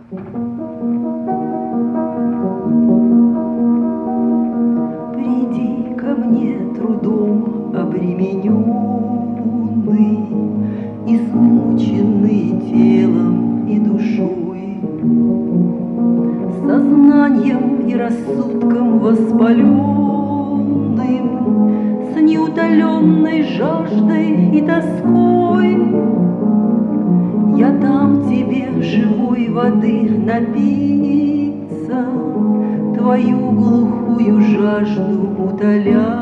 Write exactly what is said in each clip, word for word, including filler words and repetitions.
Приди ко мне трудом обремененный, измученный телом и душой, сознанием и рассудком воспаленным, с неутоленной жаждой и тоской. Я дам тебе живой воды напиться, твою глухую жажду утоля.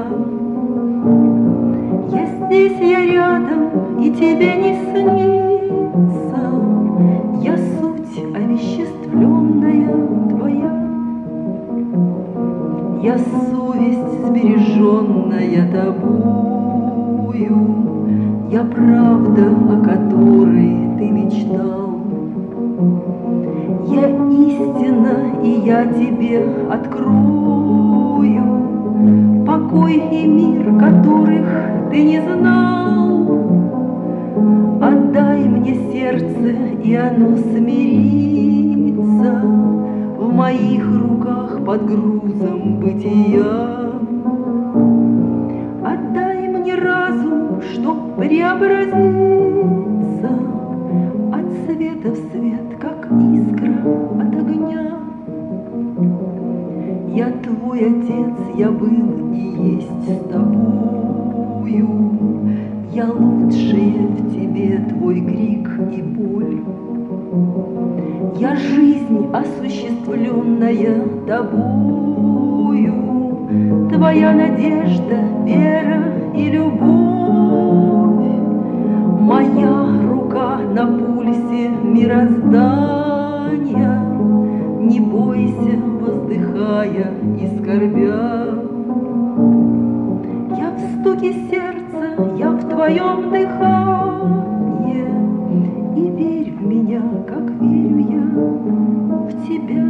Я здесь, я рядом, и тебе не снится, я суть овеществленная твоя. Я совесть, сбереженная тобою, я правда, о которой ты мечтал. Я истина, и я тебе открою покой и мир, которых ты не знал. Отдай мне сердце, и оно смирится в моих руках под грузом бытия. Отдай мне разум, чтоб преобразиться от света в свет, как искра от огня. Я твой отец, я был и есть с тобою, я лучшее в тебе, твой крик и боль. Я жизнь, осуществленная тобою, твоя надежда, вера и любовь. Моя рука на пульсе мироздания, не бойся, воздыхая и скорбя. Я в стуке сердца, я в твоем дыхании, и верь в меня, как верю я в тебя.